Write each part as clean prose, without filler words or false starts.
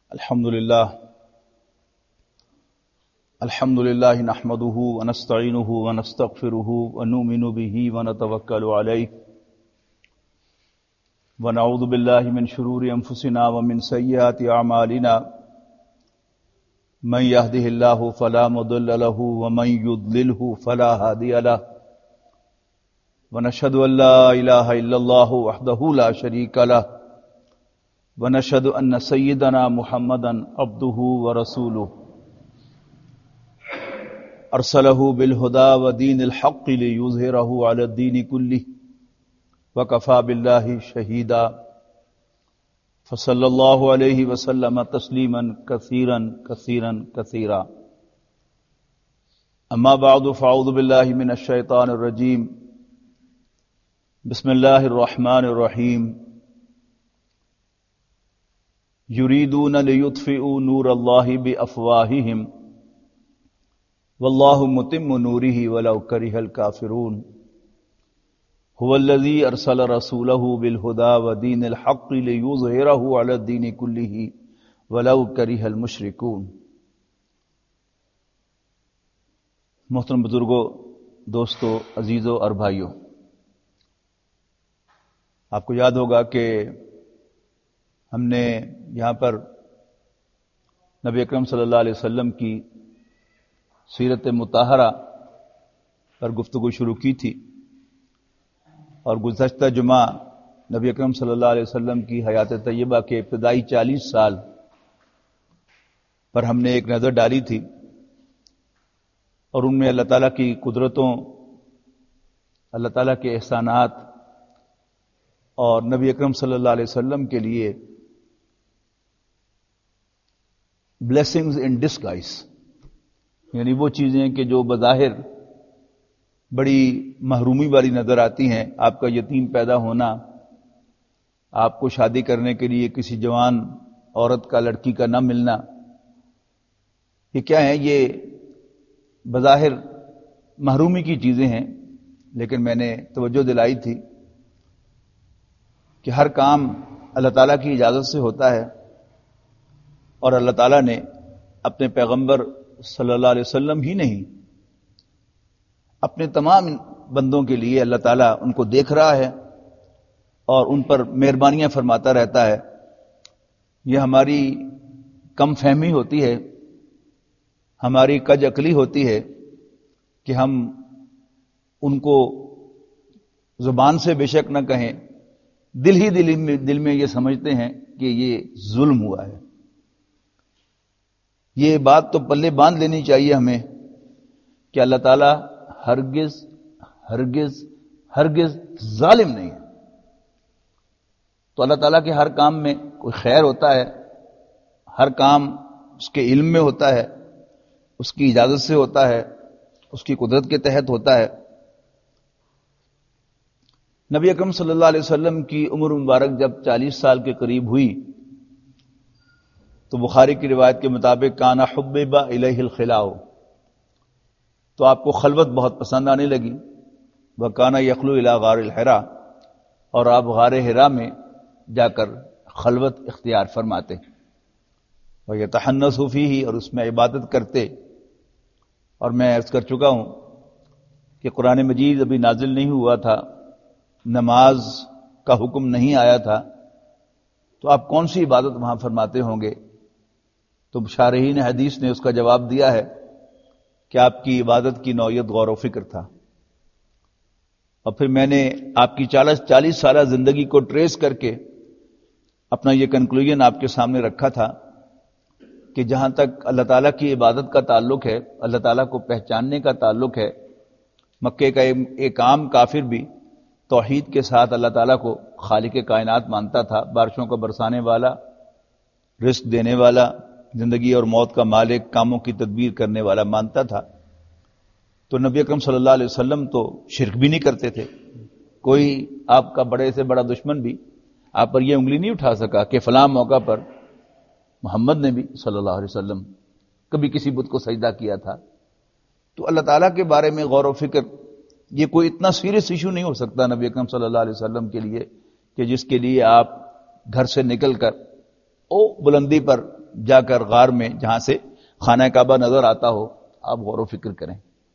الحمد لله نحمده ونستعينه ونستغفره ونؤمن به ونتوكل عليه ونعوذ بالله من شرور أنفسنا ومن سيئات أعمالنا من يهده الله فلا مضل له ومن يضلله فلا هادي له ونشهد أن لا إله إلا الله وحده لا شريك له ونشهد أن سيدنا محمدا عبده ورسوله أرسله بالهدى ودين الحق ليظهره على الدين كله وكفى بالله شهيدا فصلى الله عليه وسلم تسليما كثيرا كثيرا كثيرا أما بعد فأعوذ بالله من الشيطان الرجيم بسم الله الرحمن الرحيم يريدون ليطفئوا نور الله بأفواههم والله متم نوره ولو كره الكافرون هو الذي أرسل رسوله بالهدى ودين الحق ليظهره على الدين كله ولو كره المشركون۔ محترم بزرگوں، دوستو، عزیزو اور بھائیو، آپ کو یاد ہوگا کہ ہم نے یہاں پر نبی اکرم صلی اللہ علیہ وسلم کی سیرت مطہرہ پر گفتگو شروع کی تھی، اور گزشتہ جمعہ نبی اکرم صلی اللہ علیہ وسلم کی حیات طیبہ کے ابتدائی 40 سال پر ہم نے ایک نظر ڈالی تھی، اور ان میں اللہ تعالیٰ کی قدرتوں، اللہ تعالیٰ کے احسانات اور نبی اکرم صلی اللہ علیہ وسلم کے لیے بلیسنگز ان ڈسگائز، یعنی وہ چیزیں کہ جو بظاہر بڑی محرومی والی نظر آتی ہیں، آپ کا یتیم پیدا ہونا، آپ کو شادی کرنے کے لیے کسی جوان عورت کا، لڑکی کا نہ ملنا، یہ کیا ہے؟ یہ بظاہر محرومی کی چیزیں ہیں، لیکن میں نے توجہ دلائی تھی کہ ہر کام اللہ تعالیٰ کی اجازت سے ہوتا ہے، اور اللہ تعالیٰ نے اپنے پیغمبر صلی اللہ علیہ وسلم ہی نہیں، اپنے تمام بندوں کے لیے اللہ تعالیٰ ان کو دیکھ رہا ہے اور ان پر مہربانیاں فرماتا رہتا ہے۔ یہ ہماری کم فہمی ہوتی ہے، ہماری کج عقلی ہوتی ہے کہ ہم ان کو زبان سے بے شک نہ کہیں، دل میں یہ سمجھتے ہیں کہ یہ ظلم ہوا ہے۔ یہ بات تو پلے باندھ لینی چاہیے ہمیں کہ اللہ تعالیٰ ہرگز ہرگز ہرگز ظالم نہیں ہے۔ تو اللہ تعالیٰ کے ہر کام میں کوئی خیر ہوتا ہے، ہر کام اس کے علم میں ہوتا ہے، اس کی اجازت سے ہوتا ہے، اس کی قدرت کے تحت ہوتا ہے۔ نبی اکرم صلی اللہ علیہ وسلم کی عمر مبارک جب 40 سال کے قریب ہوئی تو بخاری کی روایت کے مطابق کانا حبب الیہ الخلاء، تو آپ کو خلوت بہت پسند آنے لگی۔ وکانا یخلو الی غار الحراء، اور آپ غار حرا میں جا کر خلوت اختیار فرماتے، ویتحنث فیہ، اور اس میں عبادت کرتے۔ اور میں عرض کر چکا ہوں کہ قرآن مجید ابھی نازل نہیں ہوا تھا، نماز کا حکم نہیں آیا تھا، تو آپ کون سی عبادت وہاں فرماتے ہوں گے؟ تو شارحین حدیث نے اس کا جواب دیا ہے کہ آپ کی عبادت کی نوعیت غور و فکر تھا۔ اور پھر میں نے آپ کی 40 سالہ زندگی کو ٹریس کر کے اپنا یہ کنکلوژن آپ کے سامنے رکھا تھا کہ جہاں تک اللہ تعالیٰ کی عبادت کا تعلق ہے، اللہ تعالیٰ کو پہچاننے کا تعلق ہے، مکے کا ایک عام کافر بھی توحید کے ساتھ اللہ تعالیٰ کو خالق کائنات مانتا تھا، بارشوں کو برسانے والا، رزق دینے والا، زندگی اور موت کا مالک، کاموں کی تدبیر کرنے والا مانتا تھا۔ تو نبی اکرم صلی اللہ علیہ وسلم تو شرک بھی نہیں کرتے تھے، کوئی آپ کا بڑے سے بڑا دشمن بھی آپ پر یہ انگلی نہیں اٹھا سکا کہ فلاں موقع پر محمد نے بھی صلی اللہ علیہ وسلم کبھی کسی بت کو سجدہ کیا تھا۔ تو اللہ تعالیٰ کے بارے میں غور و فکر یہ کوئی اتنا سیریس ایشو نہیں ہو سکتا نبی اکرم صلی اللہ علیہ وسلم کے لیے کہ جس کے لیے آپ گھر سے نکل کر بلندی پر جا کر غار میں جہاں سے خانہ کعبہ نظر آتا ہو آپ غور و فکر کریں.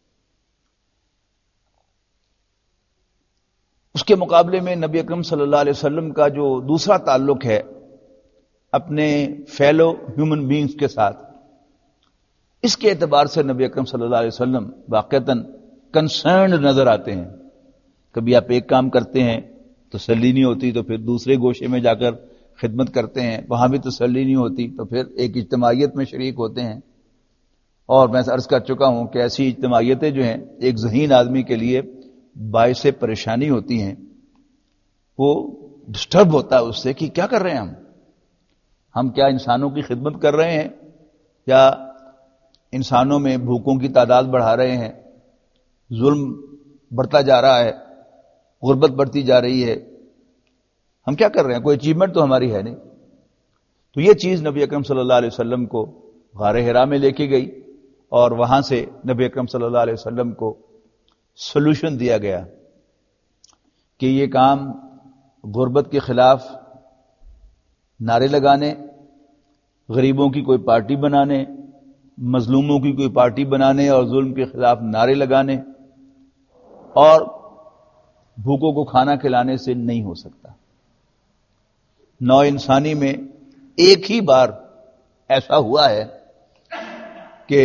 اس کے مقابلے میں نبی اکرم صلی اللہ علیہ وسلم کا جو دوسرا تعلق ہے اپنے فیلو ہیومن بینگز کے ساتھ، اس کے اعتبار سے نبی اکرم صلی اللہ علیہ وسلم واقعتاً کنسرنڈ نظر آتے ہیں. کبھی آپ ایک کام کرتے ہیں تسلی نہیں ہوتی تو پھر دوسرے گوشے میں جا کر خدمت کرتے ہیں، وہاں بھی تسلی نہیں ہوتی تو پھر ایک اجتماعیت میں شریک ہوتے ہیں. اور میں عرض کر چکا ہوں کہ ایسی اجتماعیتیں جو ہیں ایک ذہین آدمی کے لیے باعث پریشانی ہوتی ہیں. وہ ڈسٹرب ہوتا ہے اس سے کہ کیا کر رہے ہیں ہم کیا انسانوں کی خدمت کر رہے ہیں یا انسانوں میں بھوکوں کی تعداد بڑھا رہے ہیں، ظلم بڑھتا جا رہا ہے، غربت بڑھتی جا رہی ہے، ہم کیا کر رہے ہیں؟ کوئی اچیومنٹ تو ہماری ہے نہیں. تو یہ چیز نبی اکرم صلی اللہ علیہ وسلم کو غار حرا میں لے کے گئی اور وہاں سے نبی اکرم صلی اللہ علیہ وسلم کو سولوشن دیا گیا کہ یہ کام غربت کے خلاف نعرے لگانے، غریبوں کی کوئی پارٹی بنانے، مظلوموں کی کوئی پارٹی بنانے اور ظلم کے خلاف نعرے لگانے اور بھوکوں کو کھانا کھلانے سے نہیں ہو سکتا. نو انسانی میں ایک ہی بار ایسا ہوا ہے کہ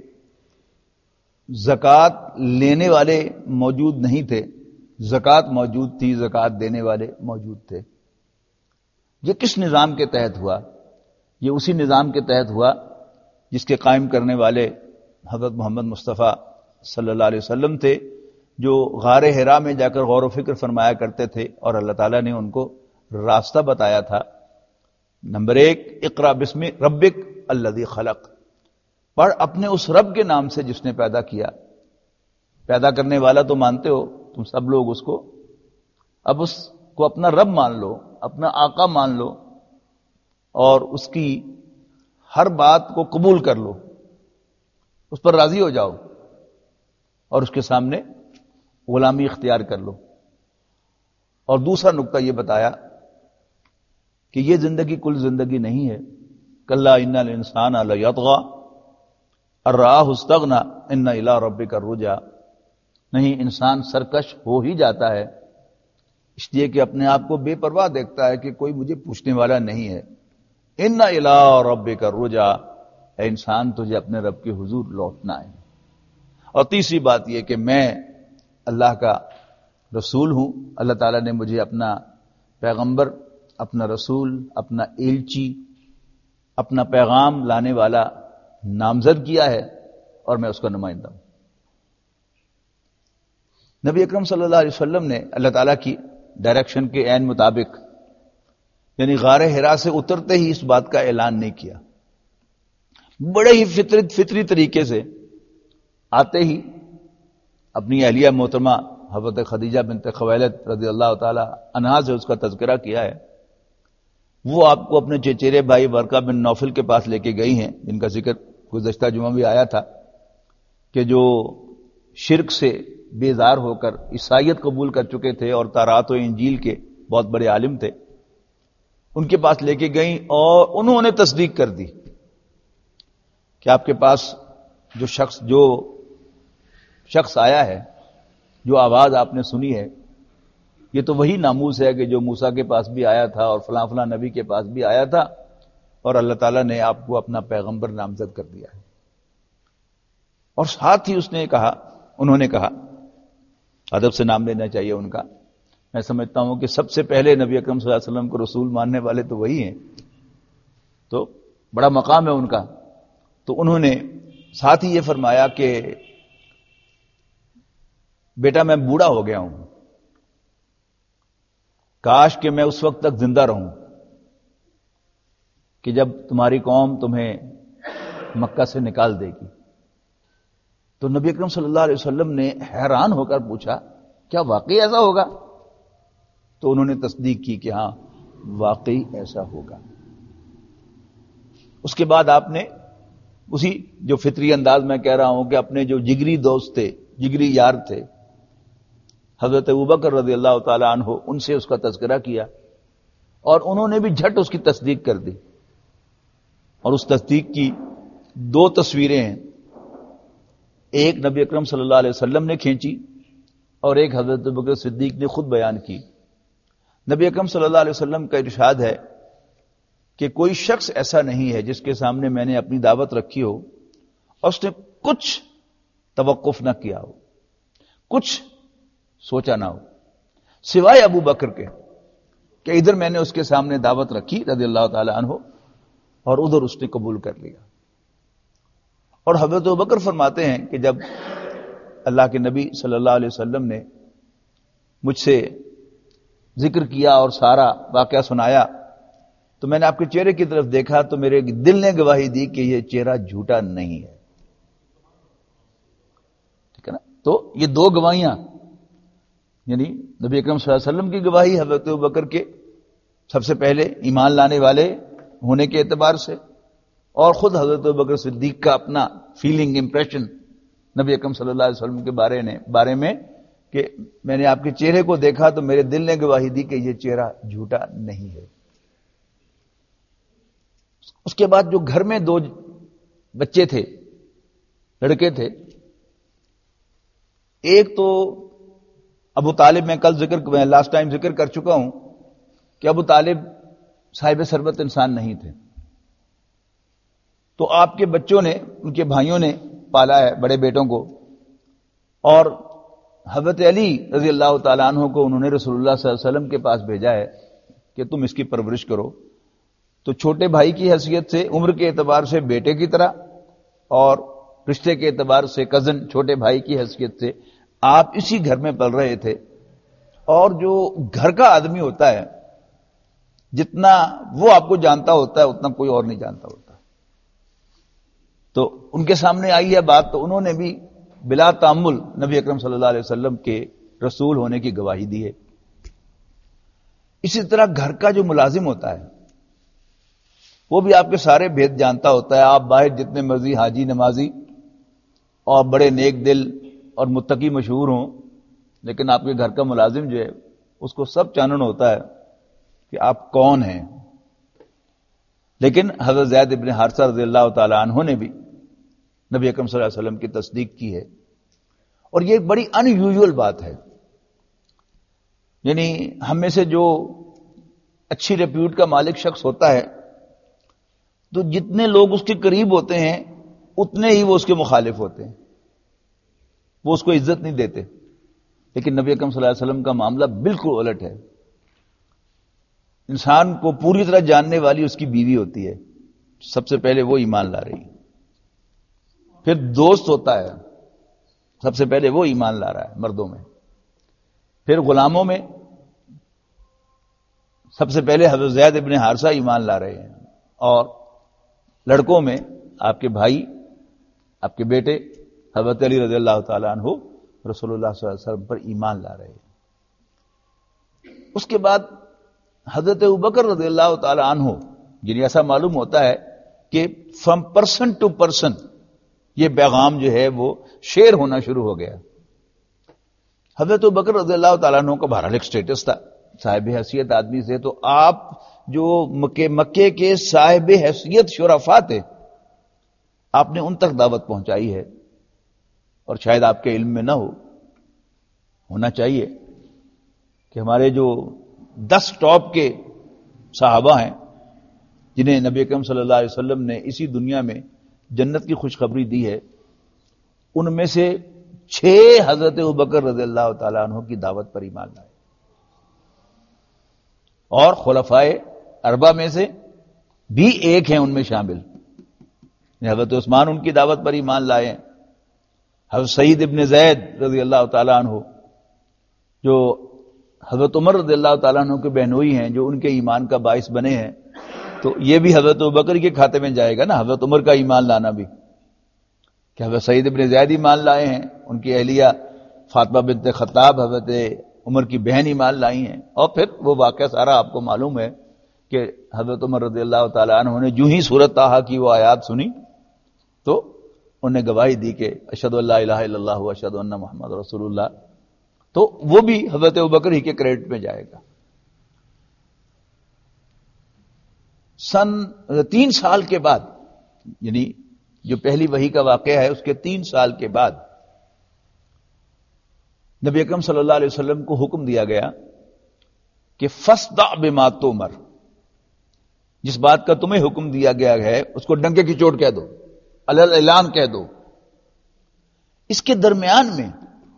زکوٰۃ لینے والے موجود نہیں تھے، زکوٰۃ موجود تھی، زکوٰۃ دینے والے موجود تھے. یہ کس نظام کے تحت ہوا؟ یہ اسی نظام کے تحت ہوا جس کے قائم کرنے والے حضرت محمد مصطفیٰ صلی اللہ علیہ وسلم تھے، جو غار حرا میں جا کر غور و فکر فرمایا کرتے تھے اور اللہ تعالیٰ نے ان کو راستہ بتایا تھا. نمبر 1، اقرا بسم ربک الذی خلق، پڑھ اپنے اس رب کے نام سے جس نے پیدا کیا. پیدا کرنے والا تو مانتے ہو تم سب لوگ اس کو، اب اس کو اپنا رب مان لو، اپنا آقا مان لو اور اس کی ہر بات کو قبول کر لو، اس پر راضی ہو جاؤ اور اس کے سامنے غلامی اختیار کر لو. اور دوسرا نقطہ یہ بتایا کہ یہ زندگی کل زندگی نہیں ہے. کلا ان الانسان لیطغی ان رآہ استغنی ان الی ربک الرجعی، نہیں انسان سرکش ہو ہی جاتا ہے اس لیے کہ اپنے آپ کو بے پرواہ دیکھتا ہے کہ کوئی مجھے پوچھنے والا نہیں ہے. ان الی ربک الرجعی، اے انسان تجھے اپنے رب کے حضور لوٹنا ہے. اور تیسری بات یہ کہ میں اللہ کا رسول ہوں، اللہ تعالیٰ نے مجھے اپنا پیغمبر، اپنا رسول، اپنا ایلچی، اپنا پیغام لانے والا نامزد کیا ہے اور میں اس کا نمائندہ ہوں. نبی اکرم صلی اللہ علیہ وسلم نے اللہ تعالیٰ کی ڈائریکشن کے عین مطابق یعنی غار حرا سے اترتے ہی اس بات کا اعلان نہیں کیا. بڑے ہی فطری طریقے سے آتے ہی اپنی اہلیہ محترمہ حضرت خدیجہ بنت خویلد رضی اللہ تعالی عنہا سے اس کا تذکرہ کیا ہے. وہ آپ کو اپنے چچیرے بھائی ورقہ بن نوفل کے پاس لے کے گئی ہیں، جن کا ذکر گزشتہ جمعہ بھی آیا تھا کہ جو شرک سے بیزار ہو کر عیسائیت قبول کر چکے تھے اور تورات و انجیل کے بہت بڑے عالم تھے. ان کے پاس لے کے گئیں اور انہوں نے تصدیق کر دی کہ آپ کے پاس جو شخص آیا ہے، جو آواز آپ نے سنی ہے، یہ تو وہی ناموس ہے کہ جو موسیٰ کے پاس بھی آیا تھا اور فلاں فلاں نبی کے پاس بھی آیا تھا، اور اللہ تعالیٰ نے آپ کو اپنا پیغمبر نامزد کر دیا ہے. اور ساتھ ہی انہوں نے کہا ادب سے نام لینا چاہیے ان کا، میں سمجھتا ہوں کہ سب سے پہلے نبی اکرم صلی اللہ علیہ وسلم کو رسول ماننے والے تو وہی ہیں، تو بڑا مقام ہے ان کا. تو انہوں نے ساتھ ہی یہ فرمایا کہ بیٹا میں بوڑھا ہو گیا ہوں، کاش کہ میں اس وقت تک زندہ رہوں کہ جب تمہاری قوم تمہیں مکہ سے نکال دے گی. تو نبی اکرم صلی اللہ علیہ وسلم نے حیران ہو کر پوچھا کیا واقعی ایسا ہوگا؟ تو انہوں نے تصدیق کی کہ ہاں واقعی ایسا ہوگا. اس کے بعد آپ نے اسی جو فطری انداز میں کہہ رہا ہوں کہ اپنے جو جگری دوست تھے، جگری یار تھے حضرت ابوبکر رضی اللہ تعالی عنہ، ان سے اس کا تذکرہ کیا اور انہوں نے بھی جھٹ اس کی تصدیق کر دی اور اس تصدیق کی دو تصویریں ہیں، ایک نبی اکرم صلی اللہ علیہ وسلم نے کھینچی اور ایک حضرت ابوبکر صدیق نے خود بیان کی۔ نبی اکرم صلی اللہ علیہ وسلم کا ارشاد ہے کہ کوئی شخص ایسا نہیں ہے جس کے سامنے میں نے اپنی دعوت رکھی ہو اور اس نے کچھ توقف نہ کیا ہو، کچھ سوچا نہ ہو، سوائے ابو بکر کے کہ ادھر میں نے اس کے سامنے دعوت رکھی رضی اللہ تعالی عنہ اور ادھر اس نے قبول کر لیا۔ اور حضرت ابوبکر فرماتے ہیں کہ جب اللہ کے نبی صلی اللہ علیہ وسلم نے مجھ سے ذکر کیا اور سارا واقعہ سنایا تو میں نے آپ کے چہرے کی طرف دیکھا تو میرے دل نے گواہی دی کہ یہ چہرہ جھوٹا نہیں ہے، ٹھیک ہے نا۔ تو یہ دو گواہیاں، یعنی نبی اکرم صلی اللہ علیہ وسلم کی گواہی حضرت ابوبکر کے سب سے پہلے ایمان لانے والے ہونے کے اعتبار سے، اور خود حضرت ابوبکر صدیق کا اپنا فیلنگ امپریشن نبی اکرم صلی اللہ علیہ وسلم کے بارے میں کہ میں نے آپ کے چہرے کو دیکھا تو میرے دل نے گواہی دی کہ یہ چہرہ جھوٹا نہیں ہے۔ اس کے بعد جو گھر میں دو بچے تھے، لڑکے تھے، ایک تو ابو طالب، میں لاسٹ ٹائم ذکر کر چکا ہوں کہ ابو طالب صاحب ثروت انسان نہیں تھے، تو آپ کے بچوں نے، ان کے بھائیوں نے پالا ہے بڑے بیٹوں کو، اور حضرت علی رضی اللہ تعالیٰ عنہ کو انہوں نے رسول اللہ صلی اللہ علیہ وسلم کے پاس بھیجا ہے کہ تم اس کی پرورش کرو۔ تو چھوٹے بھائی کی حیثیت سے، عمر کے اعتبار سے بیٹے کی طرح، اور رشتے کے اعتبار سے کزن، چھوٹے بھائی کی حیثیت سے آپ اسی گھر میں پل رہے تھے۔ اور جو گھر کا آدمی ہوتا ہے، جتنا وہ آپ کو جانتا ہوتا ہے اتنا کوئی اور نہیں جانتا ہوتا۔ تو ان کے سامنے آئی ہے بات تو انہوں نے بھی بلا تامل نبی اکرم صلی اللہ علیہ وسلم کے رسول ہونے کی گواہی دی ہے۔ اسی طرح گھر کا جو ملازم ہوتا ہے وہ بھی آپ کے سارے بھید جانتا ہوتا ہے۔ آپ باہر جتنے مرضی حاجی نمازی اور بڑے نیک دل اور متقی مشہور ہوں، لیکن آپ کے گھر کا ملازم جو ہے اس کو سب چانن ہوتا ہے کہ آپ کون ہیں۔ لیکن حضرت زید ابن حارثہ رضی اللہ تعالی عنہ نے بھی نبی اکرم صلی اللہ علیہ وسلم کی تصدیق کی ہے، اور یہ ایک بڑی ان یوزول بات ہے۔ یعنی ہم میں سے جو اچھی ریپیوٹ کا مالک شخص ہوتا ہے تو جتنے لوگ اس کے قریب ہوتے ہیں اتنے ہی وہ اس کے مخالف ہوتے ہیں، وہ اس کو عزت نہیں دیتے۔ لیکن نبی اکرم صلی اللہ علیہ وسلم کا معاملہ بالکل الٹ ہے۔ انسان کو پوری طرح جاننے والی اس کی بیوی ہوتی ہے، سب سے پہلے وہ ایمان لا رہی ہے، پھر دوست ہوتا ہے، سب سے پہلے وہ ایمان لا رہا ہے مردوں میں، پھر غلاموں میں سب سے پہلے حضرت زید ابن حارثہ ایمان لا رہے ہیں، اور لڑکوں میں آپ کے بھائی، آپ کے بیٹے حضرت علی رضی اللہ تعالیٰ عنہ رسول اللہ صلی اللہ علیہ وسلم پر ایمان لا رہے ہیں۔ اس کے بعد حضرت ابوبکر رضی اللہ تعالیٰ عنہ، یعنی ایسا معلوم ہوتا ہے کہ فرام پرسن ٹو پرسن یہ پیغام جو ہے وہ شیئر ہونا شروع ہو گیا۔ حضرت ابوبکر رضی اللہ تعالیٰ عنہ کا بہرحال ایک سٹیٹس تھا، صاحب حیثیت آدمی سے، تو آپ جو مکے کے صاحب حیثیت شرفاء تھے آپ نے ان تک دعوت پہنچائی ہے، اور شاید آپ کے علم میں نہ ہونا چاہیے کہ ہمارے جو 10 ٹاپ کے صحابہ ہیں جنہیں نبی اکرم صلی اللہ علیہ وسلم نے اسی دنیا میں جنت کی خوشخبری دی ہے، ان میں سے 6 حضرت ابوبکر رضی اللہ تعالیٰ عنہ کی دعوت پر ایمان لائے، اور خلفائے اربعہ میں سے بھی ایک ہیں ان میں شامل، حضرت عثمان ان کی دعوت پر ایمان لائے ہیں، حضرت سعید ابن زید رضی اللہ تعالیٰ عنہ جو حضرت عمر رضی اللہ تعالیٰ عنہ کے بہنوئی ہیں، جو ان کے ایمان کا باعث بنے ہیں، تو یہ بھی حضرت ابوبکر کے کھاتے میں جائے گا نا، حضرت عمر کا ایمان لانا بھی، کہ حضرت سعید ابن زید ایمان لائے ہیں، ان کی اہلیہ فاطمہ بنت خطاب حضرت عمر کی بہن ایمان لائی ہیں، اور پھر وہ واقعہ سارا آپ کو معلوم ہے کہ حضرت عمر رضی اللہ تعالیٰ عنہ نے جو ہی سورۃ طٰہٰ کی وہ آیات سنی تو انہوں نے گواہی دی کہ اشہد ان لا الہ الا اللہ و اشہد ان محمد رسول اللہ، تو وہ بھی حضرت ابوبکر ہی کے کریڈٹ میں جائے گا۔ 3 سال کے بعد، یعنی جو پہلی وحی کا واقعہ ہے اس کے 3 سال کے بعد نبی اکرم صلی اللہ علیہ وسلم کو حکم دیا گیا کہ فاصدع بما تؤمر، جس بات کا تمہیں حکم دیا گیا ہے اس کو ڈنکے کی چوٹ کہہ دو، علی اعلان کہہ دو۔ اس کے درمیان میں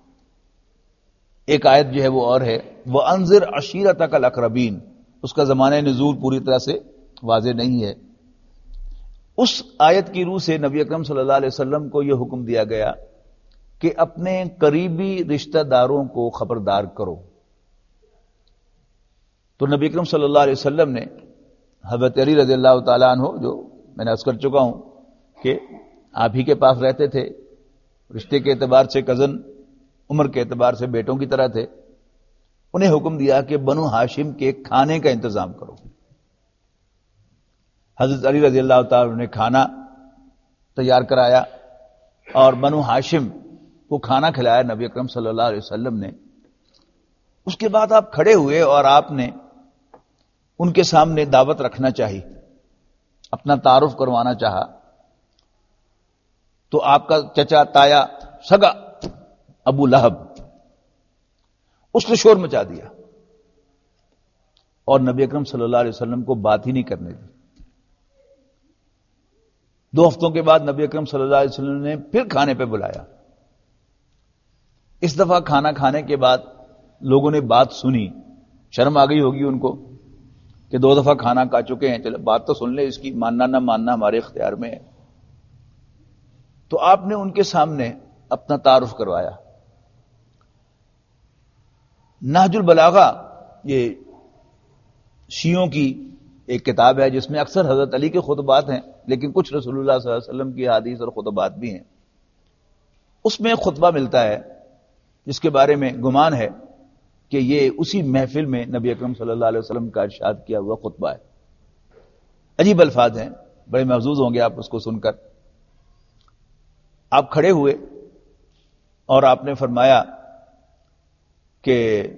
ایک آیت جو ہے وہ اور ہے، وَأَنذِرْ عَشِيرَتَكَ الْأَقْرَبِينَ، اس کا زمانہ نزول پوری طرح سے واضح نہیں ہے۔ اس آیت کی روح سے نبی اکرم صلی اللہ علیہ وسلم کو یہ حکم دیا گیا کہ اپنے قریبی رشتہ داروں کو خبردار کرو۔ تو نبی اکرم صلی اللہ علیہ وسلم نے حضرت علی رضی اللہ تعالیٰ عنہ، جو میں نے عرض کر چکا ہوں کہ آپ ہی کے پاس رہتے تھے، رشتے کے اعتبار سے کزن، عمر کے اعتبار سے بیٹوں کی طرح تھے، انہیں حکم دیا کہ بنو ہاشم کے کھانے کا انتظام کرو۔ حضرت علی رضی اللہ تعالیٰ نے کھانا تیار کرایا اور بنو ہاشم کو کھانا کھلایا نبی اکرم صلی اللہ علیہ وسلم نے۔ اس کے بعد آپ کھڑے ہوئے اور آپ نے ان کے سامنے دعوت رکھنا چاہی، اپنا تعارف کروانا چاہا۔ تو آپ کا چچا، تایا، سگا ابو لہب، اس نے شور مچا دیا اور نبی اکرم صلی اللہ علیہ وسلم کو بات ہی نہیں کرنے دی۔ 2 ہفتوں کے بعد نبی اکرم صلی اللہ علیہ وسلم نے پھر کھانے پہ بلایا۔ اس دفعہ کھانا کھانے کے بعد لوگوں نے بات سنی، شرم آ گئی ہوگی ان کو کہ 2 دفعہ کھانا کھا چکے ہیں، چلو بات تو سن لے، اس کی ماننا نہ ماننا ہمارے اختیار میں ہے۔ تو آپ نے ان کے سامنے اپنا تعارف کروایا۔ نہج البلاغہ یہ شیعوں کی ایک کتاب ہے جس میں اکثر حضرت علی کے خطبات ہیں، لیکن کچھ رسول اللہ صلی اللہ علیہ وسلم کی احادیث اور خطبات بھی ہیں۔ اس میں ایک خطبہ ملتا ہے جس کے بارے میں گمان ہے کہ یہ اسی محفل میں نبی اکرم صلی اللہ علیہ وسلم کا ارشاد کیا ہوا خطبہ ہے۔ عجیب الفاظ ہیں، بڑے محظوظ ہوں گے آپ اس کو سن کر۔ آپ کھڑے ہوئے اور آپ نے فرمایا کہ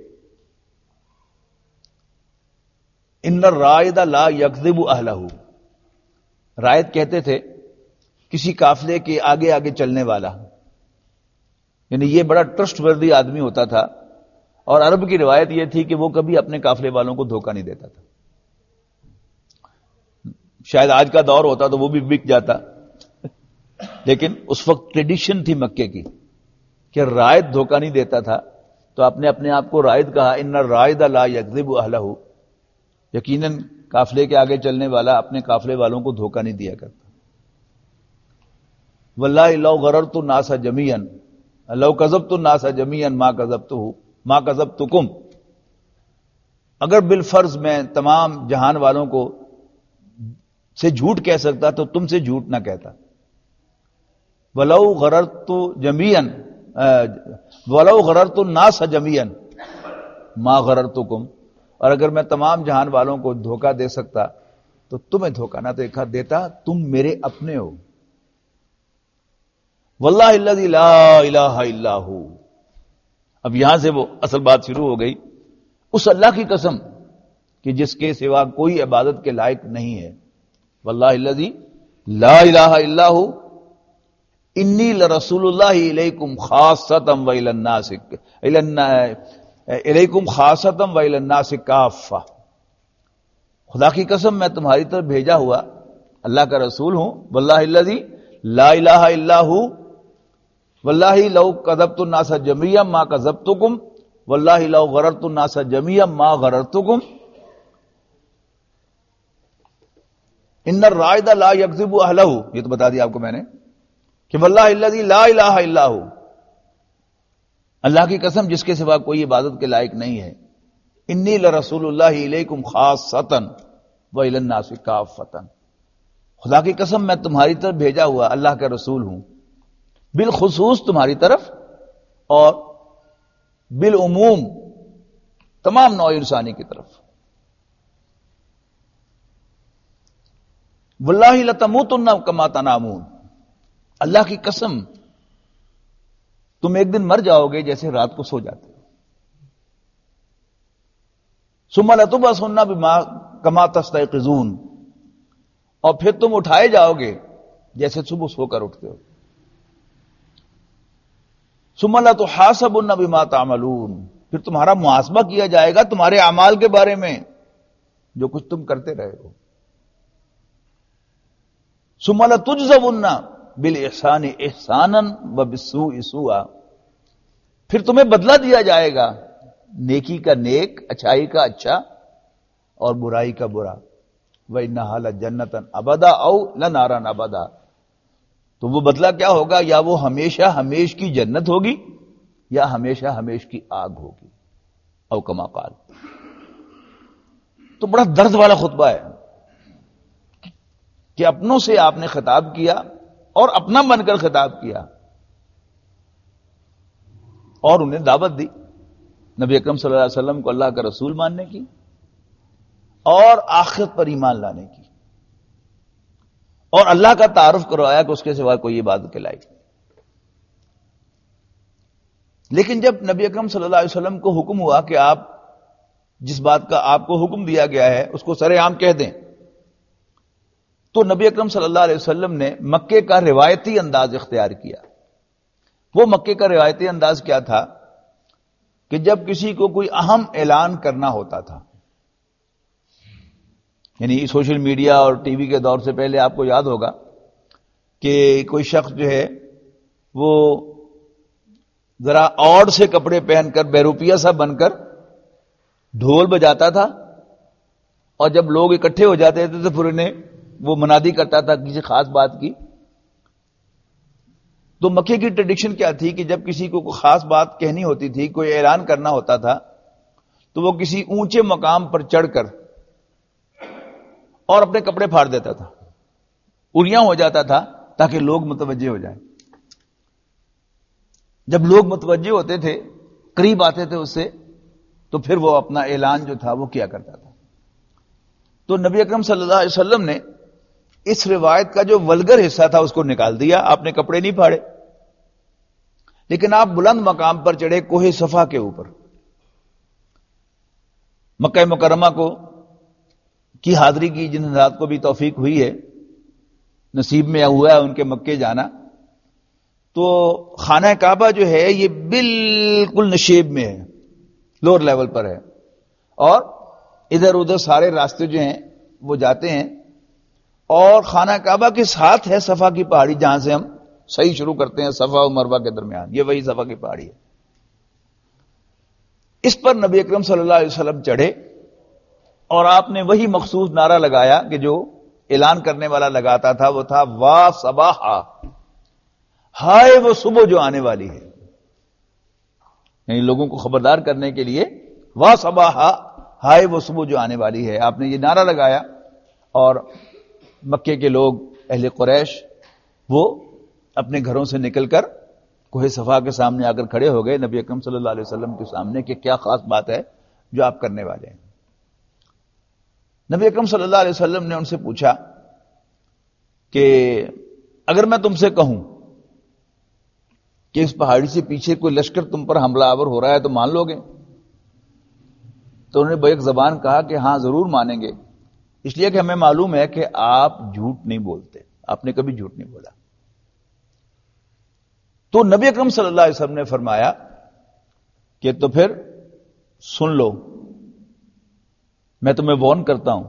ان الرائد لا یکذب اہلہ، رائد کہتے تھے کسی قافلے کے آگے آگے چلنے والا، یعنی یہ بڑا ٹرسٹ وردی آدمی ہوتا تھا، اور عرب کی روایت یہ تھی کہ وہ کبھی اپنے قافلے والوں کو دھوکہ نہیں دیتا تھا۔ شاید آج کا دور ہوتا تو وہ بھی بک جاتا، لیکن اس وقت ٹریڈیشن تھی مکے کی کہ رائد دھوکہ نہیں دیتا تھا، تو آپ نے اپنے آپ کو رائد کہا، ان الرائد لا یکذب اہلہ، یقیناً قافلے کے آگے چلنے والا اپنے قافلے والوں کو دھوکہ نہیں دیا کرتا۔ واللہ لو غررت الناس جميعا لو کذبت الناس جميعا ما کذبتکم، اگر بالفرض میں تمام جہان والوں کو سے جھوٹ کہہ سکتا تو تم سے جھوٹ نہ کہتا۔ ولو غررت جميعا ولو غررت الناس جميعا ما غررتکم، اور اگر میں تمام جہان والوں کو دھوکہ دے سکتا تو تمہیں دھوکہ نہ دیتا، تم میرے اپنے ہو۔ واللہ الذی لا الہ الا ہو، اب یہاں سے وہ اصل بات شروع ہو گئی، اس اللہ کی قسم کہ جس کے سوا کوئی عبادت کے لائق نہیں ہے۔ واللہ الذی لا الہ الا ہو انی لرسول اللہ الیکم خاصۃ و الی الناس الیکم خاصۃ و الی الناس کافہ، خدا کی قسم میں تمہاری طرف بھیجا ہوا اللہ کا رسول ہوں۔ واللہ الذی لا الہ الا ہو واللہ لو کذبت الناس جميعا ما کذبتکم واللہ لو غررت الناس جميعا ما غررتکم ان الرائد لا یکذب اہلہ، یہ تو بتا دیا آپ کو میں نے کہ واللہ الذی لا الہ الا ہو، اللہ کی قسم جس کے سوا کوئی عبادت کے لائق نہیں ہے، انی لرسول اللہ الیکم خاصۃ و الی الناس کافۃ، خدا کی قسم میں تمہاری طرف بھیجا ہوا اللہ کا رسول ہوں، بالخصوص تمہاری طرف اور بالعموم تمام نوع انسانی کی طرف۔ واللہ لتموتن کما تنامون، اللہ کی قسم تم ایک دن مر جاؤ گے جیسے رات کو سو جاتے ہو۔ ثم لتبعثن بما کما تستيقظون، اور پھر تم اٹھائے جاؤ گے جیسے صبح سو کر اٹھتے ہو. ثم لتحاسبن بما تعملون، پھر تمہارا محاسبہ کیا جائے گا تمہارے اعمال کے بارے میں جو کچھ تم کرتے رہے ہو. ثم لتجزون بالاحسان احسانا وبالسوء سوءا، پھر تمہیں بدلہ دیا جائے گا نیکی کا نیک، اچھائی کا اچھا اور برائی کا برا. وَإِنَّهَا لَجَنَّةً أَبَدًا أَوْ لَنَارًا أَبَدًا، تو وہ بدلہ کیا ہوگا؟ یا وہ ہمیشہ ہمیش کی جنت ہوگی یا ہمیشہ ہمیش کی آگ ہوگی، او کما قال. تو بڑا درد والا خطبہ ہے کہ اپنوں سے آپ نے خطاب کیا اور اپنا بن کر خطاب کیا اور انہیں دعوت دی نبی اکرم صلی اللہ علیہ وسلم کو اللہ کا رسول ماننے کی اور آخرت پر ایمان لانے کی، اور اللہ کا تعارف کروایا کہ اس کے سوا کوئی عبادت کے لائق نہیں. لیکن جب نبی اکرم صلی اللہ علیہ وسلم کو حکم ہوا کہ آپ جس بات کا آپ کو حکم دیا گیا ہے اس کو سر عام کہہ دیں، تو نبی اکرم صلی اللہ علیہ وسلم نے مکے کا روایتی انداز اختیار کیا. وہ مکے کا روایتی انداز کیا تھا کہ جب کسی کو کوئی اہم اعلان کرنا ہوتا تھا، یعنی سوشل میڈیا اور ٹی وی کے دور سے پہلے آپ کو یاد ہوگا کہ کوئی شخص جو ہے وہ ذرا اوڈ سے کپڑے پہن کر بیروپیہ سا بن کر ڈھول بجاتا تھا، اور جب لوگ اکٹھے ہو جاتے تھے تو پھر انہیں وہ منادی کرتا تھا کسی خاص بات کی. تو مکے کی ٹریڈیشن کیا تھی کہ جب کسی کو کوئی خاص بات کہنی ہوتی تھی، کوئی اعلان کرنا ہوتا تھا، تو وہ کسی اونچے مقام پر چڑھ کر اور اپنے کپڑے پھاڑ دیتا تھا، اریاں ہو جاتا تھا تاکہ لوگ متوجہ ہو جائیں. جب لوگ متوجہ ہوتے تھے، قریب آتے تھے اس سے، تو پھر وہ اپنا اعلان جو تھا وہ کیا کرتا تھا. تو نبی اکرم صلی اللہ علیہ وسلم نے اس روایت کا جو ولگر حصہ تھا اس کو نکال دیا. آپ نے کپڑے نہیں پھاڑے، لیکن آپ بلند مقام پر چڑھے کوہ صفا کے اوپر. مکہ مکرمہ کو کی حاضری کی جن حضرات کو بھی توفیق ہوئی ہے، نصیب میں ہوا ہے ان کے مکے جانا، تو خانہ کعبہ جو ہے یہ بالکل نشیب میں ہے، لوور لیول پر ہے، اور ادھر ادھر سارے راستے جو ہیں وہ جاتے ہیں، اور خانہ کعبہ کے ساتھ ہے صفا کی پہاڑی جہاں سے ہم صحیح شروع کرتے ہیں، صفا و مروہ کے درمیان، یہ وہی صفا کی پہاڑی ہے. اس پر نبی اکرم صلی اللہ علیہ وسلم چڑھے اور آپ نے وہی مخصوص نعرہ لگایا کہ جو اعلان کرنے والا لگاتا تھا، وہ تھا وا صباحا، ہائے وہ صبح جو آنے والی ہے. یعنی لوگوں کو خبردار کرنے کے لیے وا صباحا، ہائے وہ صبح جو آنے والی ہے. آپ نے یہ نعرہ لگایا اور مکے کے لوگ، اہل قریش، وہ اپنے گھروں سے نکل کر کوہ صفا کے سامنے آ کر کھڑے ہو گئے نبی اکرم صلی اللہ علیہ وسلم کے سامنے کہ کیا خاص بات ہے جو آپ کرنے والے ہیں. نبی اکرم صلی اللہ علیہ وسلم نے ان سے پوچھا کہ اگر میں تم سے کہوں کہ اس پہاڑی سے پیچھے کوئی لشکر تم پر حملہ آور ہو رہا ہے تو مان لو گے؟ تو انہوں نے بیک زبان کہا کہ ہاں ضرور مانیں گے، اس لیے کہ ہمیں معلوم ہے کہ آپ جھوٹ نہیں بولتے، آپ نے کبھی جھوٹ نہیں بولا. تو نبی اکرم صلی اللہ علیہ وسلم نے فرمایا کہ تو پھر سن لو، میں تمہیں وارن کرتا ہوں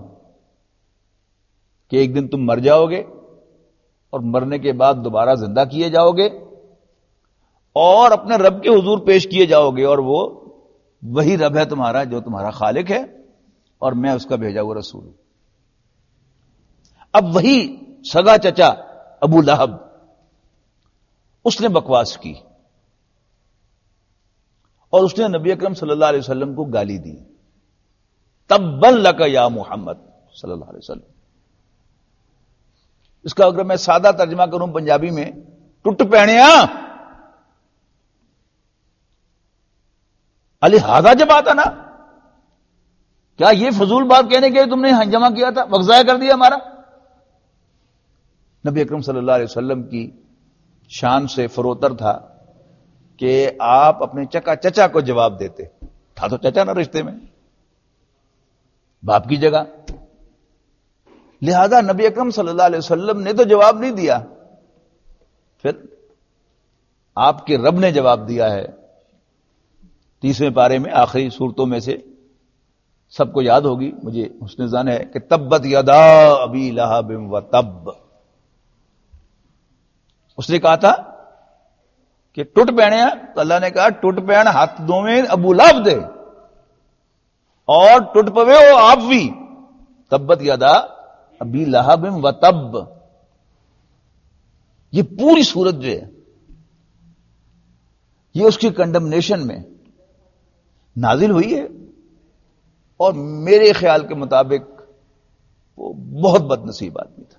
کہ ایک دن تم مر جاؤ گے اور مرنے کے بعد دوبارہ زندہ کیے جاؤ گے اور اپنے رب کے حضور پیش کیے جاؤ گے، اور وہ وہی رب ہے تمہارا جو تمہارا خالق ہے اور میں اس کا بھیجا ہوا رسول ہوں. اب وہی سگا چچا ابو لہب اس نے بکواس کی اور اس نے نبی اکرم صلی اللہ علیہ وسلم کو گالی دی. تبن لک یا محمد صلی اللہ علیہ وسلم. اس کا اگر میں سادہ ترجمہ کروں پنجابی میں، ٹوٹ پہنیا علی ہاگا جب آتا نا، کیا یہ فضول بات کہنے کے تم نے ہنجمہ کیا تھا، وقت ضائع کر دیا ہمارا؟ نبی اکرم صلی اللہ علیہ وسلم کی شان سے فروتر تھا کہ آپ اپنے چکا چچا کو جواب دیتے. تھا تو چچا نا رشتے میں، باپ کی جگہ. لہذا نبی اکرم صلی اللہ علیہ وسلم نے تو جواب نہیں دیا، پھر آپ کے رب نے جواب دیا ہے 30ویں پارے میں، آخری صورتوں میں سے سب کو یاد ہوگی، مجھے حسن ظن ہے کہ تبت یدا ابی لہب و تب. اس نے کہا تھا کہ ٹوٹ پہنیا، تو اللہ نے کہا ٹوٹ پہن ہاتھ دوویں ابو لہب دے اور ٹوٹ پوے ہو آپ بھی. تبت یدا ابی لہب و تب، یہ پوری صورت جو ہے یہ اس کی کنڈمنیشن میں نازل ہوئی ہے، اور میرے خیال کے مطابق وہ بہت بد نصیب آدمی تھا.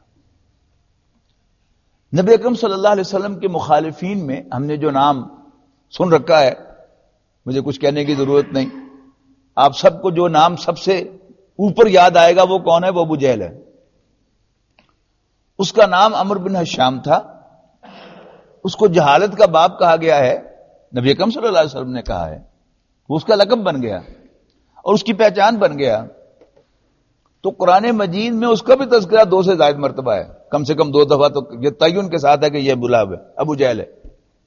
نبی اکرم صلی اللہ علیہ وسلم کے مخالفین میں ہم نے جو نام سن رکھا ہے، مجھے کچھ کہنے کی ضرورت نہیں، آپ سب کو جو نام سب سے اوپر یاد آئے گا وہ کون ہے؟ وہ ابو جہل ہے. اس کا نام عمرو بن ہشام تھا، اس کو جہالت کا باپ کہا گیا ہے، نبی اکرم صلی اللہ علیہ وسلم نے کہا ہے، وہ اس کا لقب بن گیا اور اس کی پہچان بن گیا. تو قرآن مجید میں اس کا بھی تذکرہ 2 سے زائد مرتبہ ہے، کم سے کم 2 دفعہ تو یہ تعین کے ساتھ ہے کہ یہ ابو لہب ہے، ابو جہل ہے،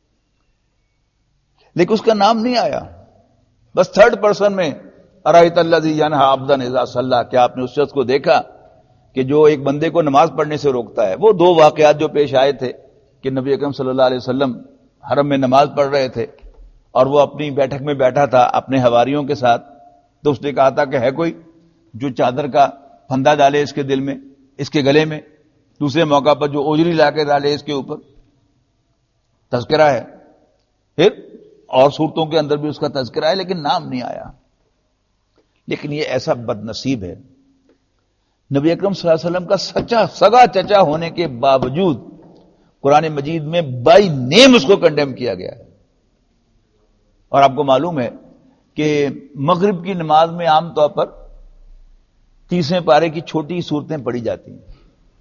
لیکن اس کا نام نہیں آیا. بس تھرڈ پرسن میں ارایت الذی ینہی عبدا اذا صلی، کیا آپ نے اس شخص کو دیکھا کہ جو ایک بندے کو نماز پڑھنے سے روکتا ہے؟ وہ 2 واقعات جو پیش آئے تھے کہ نبی اکرم صلی اللہ علیہ وسلم حرم میں نماز پڑھ رہے تھے اور وہ اپنی بیٹھک میں بیٹھا تھا اپنے حواریوں کے ساتھ، تو اس نے کہا تھا کہ ہے کوئی جو چادر کا پھندا ڈالے اس کے دل میں، اس کے گلے میں. دوسرے موقع پر جو اوجری لا کے ڈالے اس کے اوپر. تذکرہ ہے، پھر اور صورتوں کے اندر بھی اس کا تذکرہ ہے، لیکن نام نہیں آیا. لیکن یہ ایسا بد نصیب ہے، نبی اکرم صلی اللہ علیہ وسلم کا سچا سگا چچا ہونے کے باوجود قرآن مجید میں بائی نیم اس کو کنڈیم کیا گیا ہے. اور آپ کو معلوم ہے کہ مغرب کی نماز میں عام طور پر 30ویں پارے کی چھوٹی صورتیں پڑھی جاتی ہیں.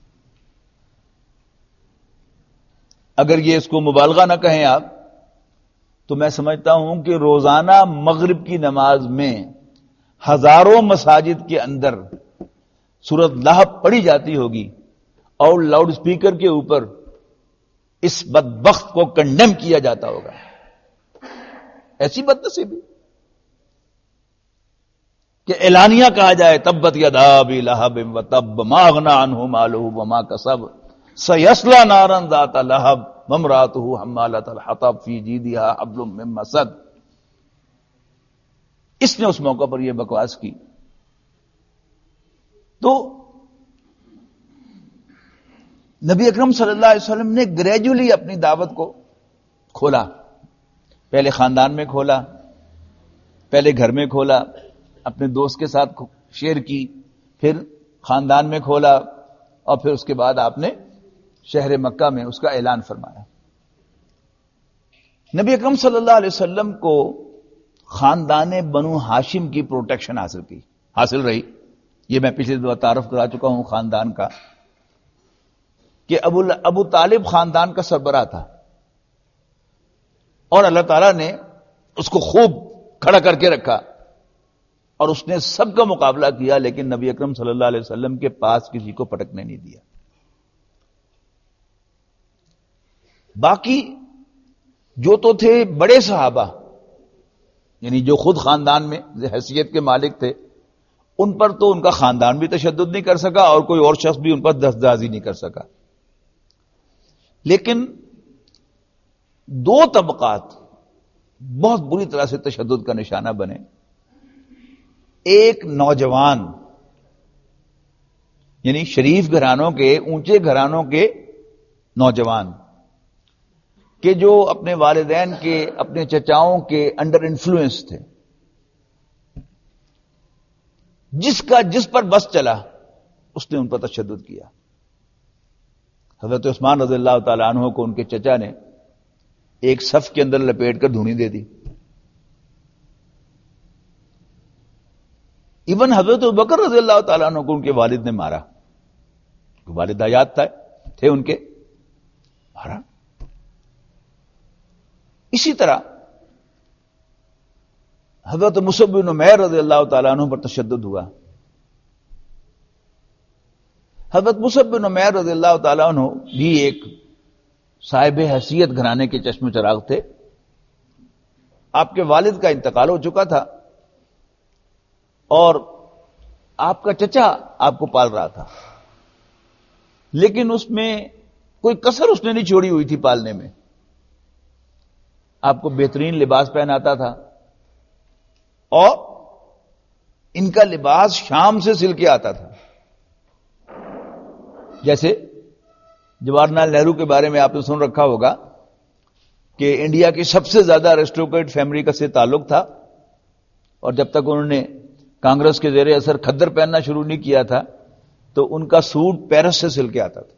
اگر یہ اس کو مبالغہ نہ کہیں آپ، تو میں سمجھتا ہوں کہ روزانہ مغرب کی نماز میں ہزاروں مساجد کے اندر سورۃ لہب پڑھی جاتی ہوگی اور لاؤڈ سپیکر کے اوپر اس بدبخت کو کنڈیم کیا جاتا ہوگا. ایسی بدنصیبی کہ اعلانیہ کہا جائے تبت یدا ابی لہب و تب ما اغنی عنہ مالہ وما کسب سیصلی نارا ذات لہب وامرأتہ حمالۃ الحطب فی جیدہا حبل من مسد. اس نے اس موقع پر یہ بکواس کی. تو نبی اکرم صلی اللہ علیہ وسلم نے گریجولی اپنی دعوت کو کھولا. پہلے خاندان میں کھولا، پہلے گھر میں کھولا، اپنے دوست کے ساتھ شیئر کی، پھر خاندان میں کھولا، اور پھر اس کے بعد آپ نے شہر مکہ میں اس کا اعلان فرمایا. نبی اکرم صلی اللہ علیہ وسلم کو خاندان بنو ہاشم کی پروٹیکشن حاصل رہی. یہ میں پچھلے دفعہ تعارف کرا چکا ہوں خاندان کا، کہ ابو طالب خاندان کا سربراہ تھا، اور اللہ تعالیٰ نے اس کو خوب کھڑا کر کے رکھا اور اس نے سب کا مقابلہ کیا، لیکن نبی اکرم صلی اللہ علیہ وسلم کے پاس کسی کو پٹکنے نہیں دیا. باقی جو تو تھے بڑے صحابہ، یعنی جو خود خاندان میں حیثیت کے مالک تھے، ان پر تو ان کا خاندان بھی تشدد نہیں کر سکا اور کوئی اور شخص بھی ان پر دستاویزی نہیں کر سکا. لیکن 2 طبقات بہت بری طرح سے تشدد کا نشانہ بنے. ایک نوجوان، یعنی شریف گھرانوں کے، اونچے گھرانوں کے نوجوان، کہ جو اپنے والدین کے، اپنے چچاؤں کے انڈر انفلوئنس تھے، جس پر بس چلا اس نے ان پر تشدد کیا. حضرت عثمان رضی اللہ تعالی عنہ کو ان کے چچا نے ایک صف کے اندر لپیٹ کر دھونی دے دی. ایون حضرت ابوبکر رضی اللہ تعالیٰ عنہ کو ان کے والد نے مارا، والد حیات تھے ان کے، مارا. اسی طرح حضرت مصعب بن عمیر رضی اللہ تعالیٰ عنہ پر تشدد ہوا. حضرت مصعب بن عمیر رضی اللہ تعالیٰ عنہ بھی ایک صاحب حیثیت گھرانے کے چشم چراغ تھے. آپ کے والد کا انتقال ہو چکا تھا اور آپ کا چچا آپ کو پال رہا تھا، لیکن اس میں کوئی کسر اس نے نہیں چھوڑی ہوئی تھی پالنے میں. آپ کو بہترین لباس پہناتا تھا اور ان کا لباس شام سے سل کے آتا تھا. جیسے جواہر لال نہرو کے بارے میں آپ نے سن رکھا ہوگا کہ انڈیا کی سب سے زیادہ ایرسٹوکریٹ فیملی کا سے تعلق تھا، اور جب تک انہوں نے کانگریس کے زیر اثر کھدر پہننا شروع نہیں کیا تھا تو ان کا سوٹ پیرس سے سل کے آتا تھا.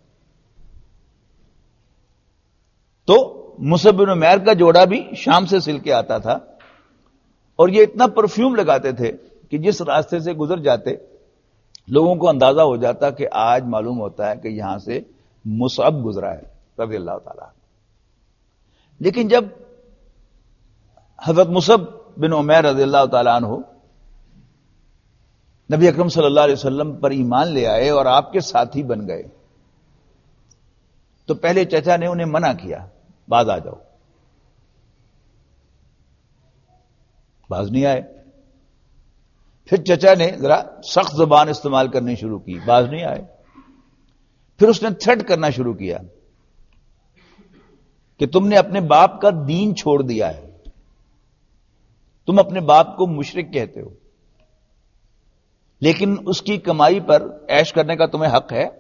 تو مصعب بن عمیر کا جوڑا بھی شام سے سل کے آتا تھا، اور یہ اتنا پرفیوم لگاتے تھے کہ جس راستے سے گزر جاتے لوگوں کو اندازہ ہو جاتا کہ آج معلوم ہوتا ہے کہ یہاں سے مصعب گزرا ہے رضی اللہ تعالیٰ. لیکن جب حضرت مصعب بن عمیر رضی اللہ تعالیٰ عنہ نبی اکرم صلی اللہ علیہ وسلم پر ایمان لے آئے اور آپ کے ساتھی بن گئے تو پہلے چچا نے انہیں منع کیا، باز آ جاؤ. باز نہیں آئے. پھر چچا نے ذرا سخت زبان استعمال کرنی شروع کی، باز نہیں آئے. پھر اس نے تھریٹ کرنا شروع کیا کہ تم نے اپنے باپ کا دین چھوڑ دیا ہے، تم اپنے باپ کو مشرک کہتے ہو، لیکن اس کی کمائی پر عیش کرنے کا تمہیں حق ہے،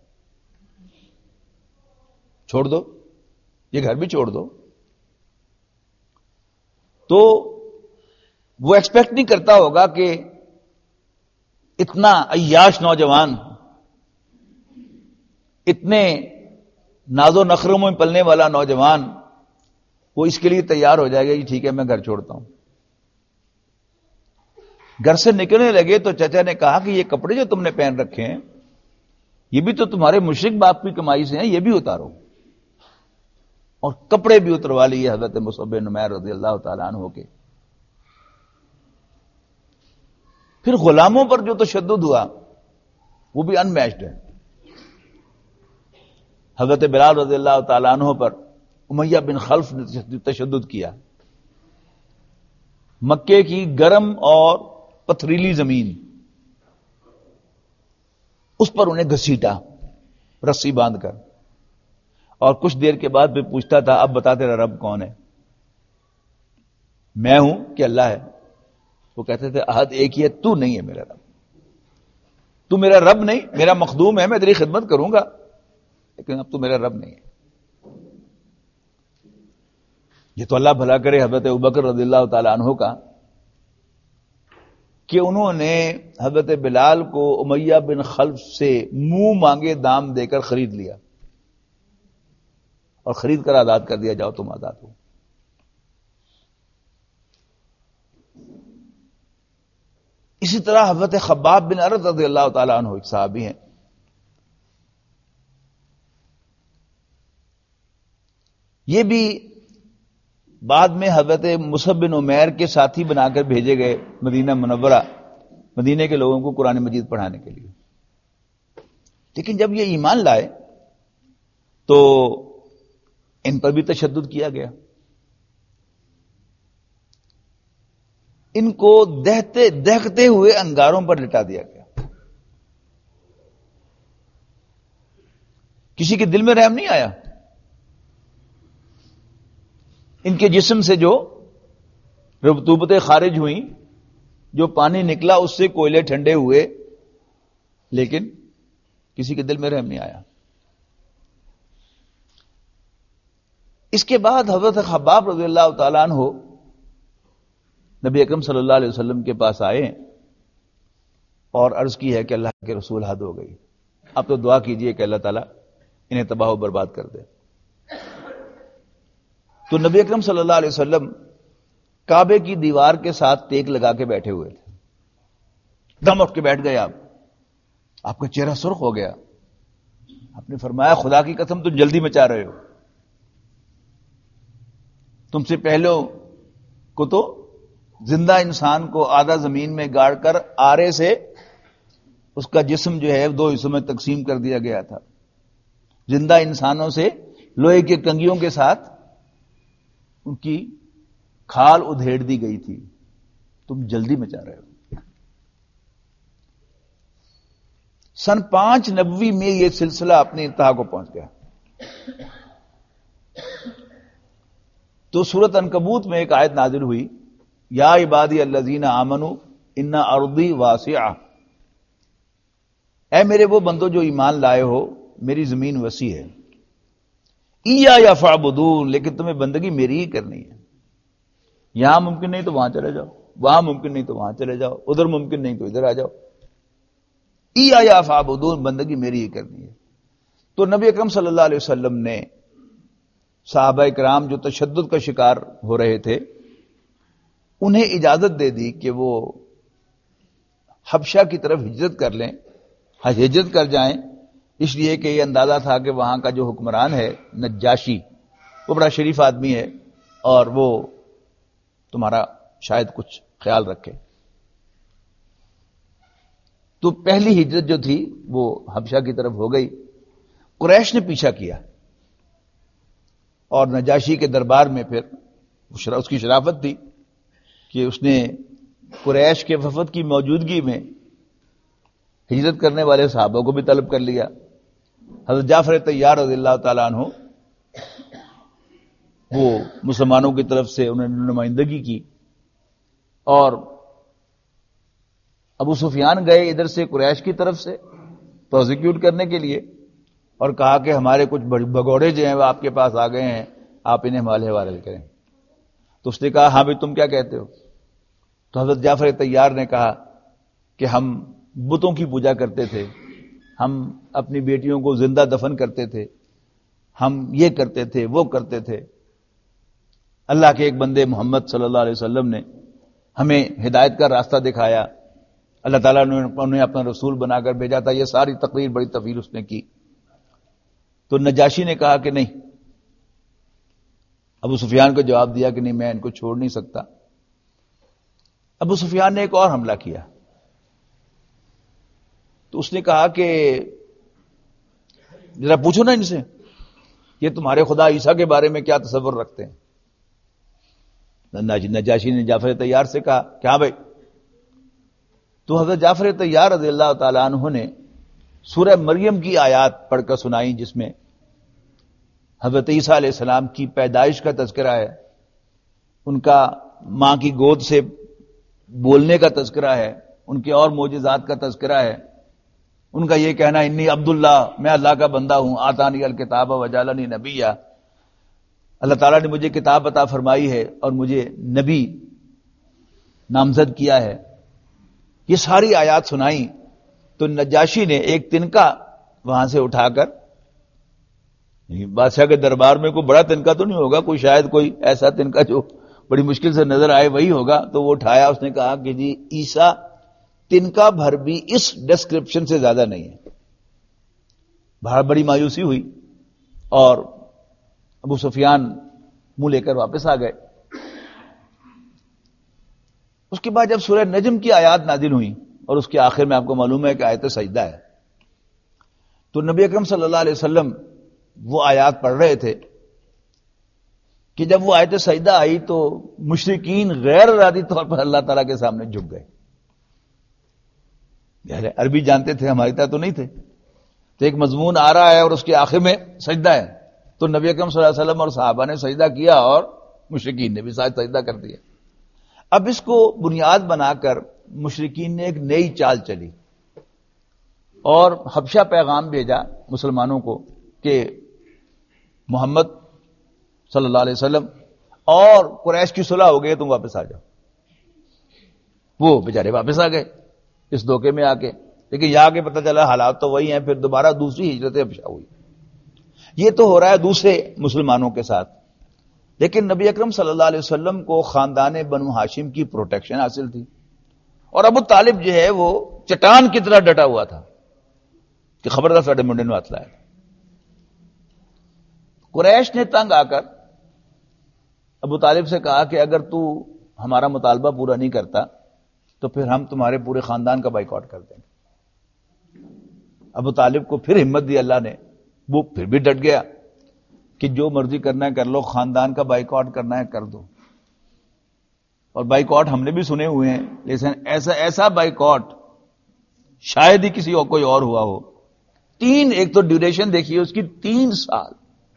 چھوڑ دو، یہ گھر بھی چھوڑ دو. تو وہ ایکسپیکٹ نہیں کرتا ہوگا کہ اتنا عیاش نوجوان، اتنے ناز و نخروں میں پلنے والا نوجوان وہ اس کے لیے تیار ہو جائے گا کہ ٹھیک ہے میں گھر چھوڑتا ہوں. گھر سے نکلنے لگے تو چچا نے کہا کہ یہ کپڑے جو تم نے پہن رکھے ہیں یہ بھی تو تمہارے مشرک باپ کی کمائی سے ہیں، یہ بھی اتارو. اور کپڑے بھی اتروا لیے حضرت مصعب بن عمیر رضی اللہ تعالیٰ عنہ کے. پھر غلاموں پر جو تشدد ہوا وہ بھی ان میچڈ ہے. حضرت بلال رضی اللہ تعالیٰ عنہ پر امیہ بن خلف نے تشدد کیا. مکے کی گرم اور پتھریلی زمین اس پر انہیں گھسیٹا رسی باندھ کر، اور کچھ دیر کے بعد پھر پوچھتا تھا اب بتا تیرا رب کون ہے؟ میں ہوں کہ اللہ ہے؟ وہ کہتے تھے عہد ایک ہی ہے، تو نہیں ہے میرا رب، تو میرا رب نہیں، میرا مخدوم ہے، میں تیری خدمت کروں گا لیکن اب تو میرا رب نہیں ہے. یہ تو اللہ بھلا کرے حضرت ابوبکر رضی اللہ تعالی عنہ کا کہ انہوں نے حضرت بلال کو امیہ بن خلف سے منہ مانگے دام دے کر خرید لیا اور خرید کر آزاد کر دیا، جاؤ تم آزاد ہو. اسی طرح حضرت خباب بن ارد رضی اللہ تعالیٰ عنہ ایک صحابی ہیں، یہ بھی بعد میں حضرت مصعب بن عمیر کے ساتھی بنا کر بھیجے گئے مدینہ منورہ، مدینے کے لوگوں کو قرآن مجید پڑھانے کے لیے. لیکن جب یہ ایمان لائے تو ان پر بھی تشدد کیا گیا. ان کو دہکتے ہوئے انگاروں پر لٹا دیا گیا. کسی کے دل میں رحم نہیں آیا. ان کے جسم سے جو رطوبتیں خارج ہوئیں، جو پانی نکلا اس سے کوئلے ٹھنڈے ہوئے، لیکن کسی کے دل میں رحم نہیں آیا. اس کے بعد حضرت خباب رضی اللہ تعالیٰ عنہ نبی اکرم صلی اللہ علیہ وسلم کے پاس آئے اور عرض کی ہے کہ اللہ کے رسول حد ہو گئی، اب تو دعا کیجئے کہ اللہ تعالیٰ انہیں تباہ و برباد کر دے. تو نبی اکرم صلی اللہ علیہ وسلم کعبے کی دیوار کے ساتھ ٹیک لگا کے بیٹھے ہوئے تھے. دم اٹھ کے بیٹھ گئے آپ کا چہرہ سرخ ہو گیا. آپ نے فرمایا خدا کی قسم تم جلدی مچا رہے ہو، تم سے پہلوں کو تو زندہ انسان کو آدھا زمین میں گاڑ کر آرے سے اس کا جسم جو ہے 2 حصوں میں تقسیم کر دیا گیا تھا. زندہ انسانوں سے لوہے کے کنگیوں کے ساتھ ان کی کھال ادھیڑ دی گئی تھی. تم جلدی میں چاہ رہے ہو. سن 5 نبوی میں یہ سلسلہ اپنے انتہا کو پہنچ گیا. تو سورۃ عنکبوت میں ایک آیت نازل ہوئی، یا عبادی الذین آمنوا ان ارضی واسعہ، اے میرے وہ بندو جو ایمان لائے ہو، میری زمین وسیع ہے. ایایا فاعبدون، لیکن تمہیں بندگی میری ہی کرنی ہے. یہاں ممکن نہیں تو وہاں چلے جاؤ، وہاں ممکن نہیں تو وہاں چلے جاؤ، ادھر ممکن نہیں تو ادھر آ جاؤ. ایایا فاعبدون، بندگی میری ہی کرنی ہے. تو نبی اکرم صلی اللہ علیہ وسلم نے صحابہ کرام جو تشدد کا شکار ہو رہے تھے انہیں اجازت دے دی کہ وہ حبشہ کی طرف ہجرت کر لیں، ہجرت کر جائیں، اس لیے کہ یہ اندازہ تھا کہ وہاں کا جو حکمران ہے نجاشی، وہ بڑا شریف آدمی ہے اور وہ تمہارا شاید کچھ خیال رکھے. تو پہلی ہجرت جو تھی وہ حبشہ کی طرف ہو گئی. قریش نے پیچھا کیا اور نجاشی کے دربار میں پھر اس کی شرافت تھی کہ اس نے قریش کے وفد کی موجودگی میں ہجرت کرنے والے صحابوں کو بھی طلب کر لیا. حضرت جعفر طیار رضی اللہ تعالیٰ عنہ وہ مسلمانوں کی طرف سے انہوں نے نمائندگی کی اور ابو سفیان گئے ادھر سے قریش کی طرف سے پروزیکیوٹ کرنے کے لیے اور کہا کہ ہمارے کچھ بگوڑے جو ہیں وہ آپ کے پاس آ گئے ہیں، آپ انہیں ہمارے حوالے کریں. تو اس نے کہا ہاں بھائی تم کیا کہتے ہو؟ تو حضرت جعفر طیار نے کہا کہ ہم بتوں کی پوجا کرتے تھے، ہم اپنی بیٹیوں کو زندہ دفن کرتے تھے، ہم یہ کرتے تھے وہ کرتے تھے. اللہ کے ایک بندے محمد صلی اللہ علیہ وسلم نے ہمیں ہدایت کا راستہ دکھایا، اللہ تعالیٰ نے انہیں اپنا رسول بنا کر بھیجا تھا. یہ ساری تقریر بڑی طویل اس نے کی. تو نجاشی نے کہا کہ نہیں. ابو سفیان کو جواب دیا کہ نہیں، میں ان کو چھوڑ نہیں سکتا. ابو سفیان نے ایک اور حملہ کیا. تو اس نے کہا کہ ذرا پوچھو نا ان سے یہ تمہارے خدا عیسیٰ کے بارے میں کیا تصور رکھتے ہیں. نجاشی نے جعفر طیار سے کہا کہ ہاں بھائی. تو حضرت جعفر طیار رضی اللہ تعالیٰ عنہ نے سورہ مریم کی آیات پڑھ کر سنائی جس میں حضرت عیسیٰ علیہ السلام کی پیدائش کا تذکرہ ہے، ان کا ماں کی گود سے بولنے کا تذکرہ ہے، ان کے اور معجزات کا تذکرہ ہے، ان کا یہ کہنا انی عبداللہ، میں اللہ کا بندہ ہوں، آتانی الکتاب وجعلنی نبیہ، اللہ تعالیٰ نے مجھے کتاب عطا فرمائی ہے اور مجھے نبی نامزد کیا ہے. یہ ساری آیات سنائی. تو نجاشی نے ایک تنکا وہاں سے اٹھا کر، بادشاہ کے دربار میں کوئی بڑا تنکا تو نہیں ہوگا، کوئی شاید کوئی ایسا تنکا جو بڑی مشکل سے نظر آئے وہی ہوگا، تو وہ اٹھایا. اس نے کہا کہ جی عیسیٰ تنکا بھر بھی اس ڈسکرپشن سے زیادہ نہیں ہے. باہر بڑی مایوسی ہوئی اور ابو سفیان منہ لے کر واپس آ گئے. اس کے بعد جب سورہ نجم کی آیات نازل ہوئی اور اس کے آخر میں آپ کو معلوم ہے کہ آیت سجدہ ہے، تو نبی اکرم صلی اللہ علیہ وسلم وہ آیات پڑھ رہے تھے کہ جب وہ آیت سجدہ آئی تو مشرکین غیر ارادی طور پر اللہ تعالیٰ کے سامنے جھک گئے. عربی جانتے تھے، ہماری طرح تو نہیں تھے. تو ایک مضمون آ رہا ہے اور اس کے آخر میں سجدہ ہے، تو نبی اکرم صلی اللہ علیہ وسلم اور صحابہ نے سجدہ کیا اور مشرکین نے بھی ساتھ سجدہ کر دیا. اب اس کو بنیاد بنا کر مشرکین نے ایک نئی چال چلی اور حبشہ پیغام بھیجا مسلمانوں کو کہ محمد صلی اللہ علیہ وسلم اور قریش کی صلح ہو گئی، تم واپس آ جاؤ. وہ بیچارے واپس آ گئے اس دھوکے میں آ کے، لیکن یہاں کے پتہ چلا حالات تو وہی ہیں. پھر دوبارہ دوسری ہجرت حبشہ ہوئی. یہ تو ہو رہا ہے دوسرے مسلمانوں کے ساتھ، لیکن نبی اکرم صلی اللہ علیہ وسلم کو خاندان بنو ہاشم کی پروٹیکشن حاصل تھی اور ابو طالب جو ہے وہ چٹان کی طرح ڈٹا ہوا تھا کہ خبردار ساڈے منڈے نو ہاتھ لایا. قریش نے تنگ آ کر ابو طالب سے کہا کہ اگر تو ہمارا مطالبہ پورا نہیں کرتا تو پھر ہم تمہارے پورے خاندان کا بائیکاٹ کر دیں گے. ابو طالب کو پھر ہمت دی اللہ نے، وہ پھر بھی ڈٹ گیا کہ جو مرضی کرنا ہے کر لو، خاندان کا بائیکاٹ کرنا ہے کر دو. اور بائیکاٹ ہم نے بھی سنے ہوئے ہیں، لیکن ایسا بائیکاٹ شاید ہی کسی اور کوئی اور ہوا ہو. ایک تو ڈیوریشن دیکھیے اس کی 3 سال،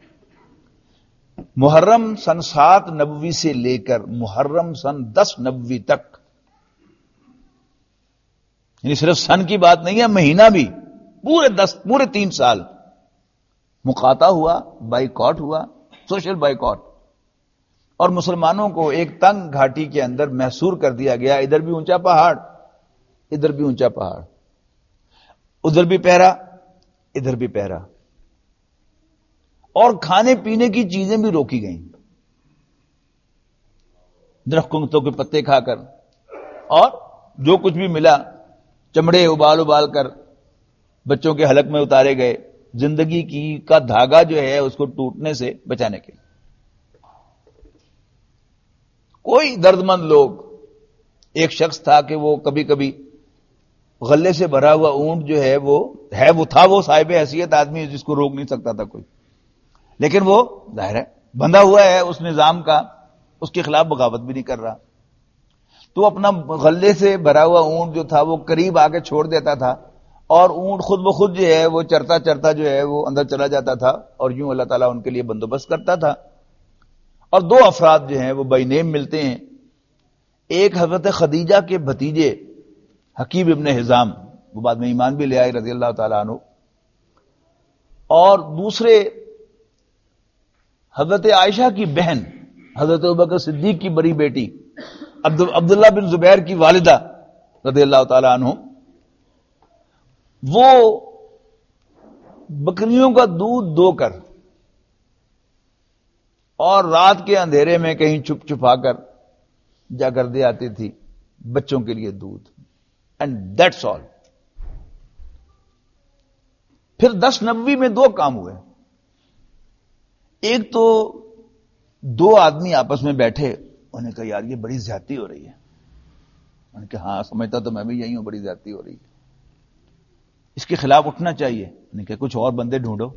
محرم سن 7 نبوی سے لے کر محرم سن 10 نبوی تک، یعنی صرف سن کی بات نہیں ہے، مہینہ بھی، پورے 3 سال مقاطع ہوا، بائیکاٹ ہوا، سوشل بائیکاٹ. اور مسلمانوں کو ایک تنگ گھاٹی کے اندر محصور کر دیا گیا، ادھر بھی اونچا پہاڑ، ادھر بھی اونچا پہاڑ، ادھر بھی پہرا، ادھر بھی پہرا، اور کھانے پینے کی چیزیں بھی روکی گئیں، درختوں کے پتے کھا کر، اور جو کچھ بھی ملا چمڑے ابال کر بچوں کے حلق میں اتارے گئے، زندگی کا دھاگا جو ہے اس کو ٹوٹنے سے بچانے کے لیے. کوئی درد مند لوگ، ایک شخص تھا کہ وہ کبھی کبھی غلے سے بھرا ہوا اونٹ جو ہے وہ تھا وہ صاحب حیثیت آدمی جس کو روک نہیں سکتا تھا کوئی، لیکن وہ ظاہر ہے بندھا ہوا ہے اس نظام کا، اس کے خلاف بغاوت بھی نہیں کر رہا. تو اپنا غلے سے بھرا ہوا اونٹ جو تھا وہ قریب آ کے چھوڑ دیتا تھا، اور اونٹ خود بخود جو ہے وہ چرتا جو ہے وہ اندر چلا جاتا تھا، اور یوں اللہ تعالیٰ ان کے لیے بندوبست کرتا تھا. اور 2 افراد جو ہیں وہ بائی نیم ملتے ہیں، ایک حضرت خدیجہ کے بھتیجے حکیم ابن حزام، وہ بعد میں ایمان بھی لے آئے رضی اللہ تعالیٰ عنہ، اور دوسرے حضرت عائشہ کی بہن حضرت ابوبکر صدیق کی بڑی بیٹی عبداللہ بن زبیر کی والدہ رضی اللہ تعالیٰ عنہ. وہ بکریوں کا دودھ دو کر اور رات کے اندھیرے میں کہیں چھپا کر جا کر دے آتی تھی بچوں کے لیے دودھ، اینڈ دیٹس آل. پھر 10 نبوی میں 2 کام ہوئے. ایک تو 2 آدمی آپس میں بیٹھے، انہوں نے کہا یار یہ بڑی زیادتی ہو رہی ہے. انہوں نے کہا ہاں سمجھتا تو میں بھی یہی ہوں، بڑی زیادتی ہو رہی ہے، اس کے خلاف اٹھنا چاہیے. انہوں نے کہا کچھ اور بندے ڈھونڈو.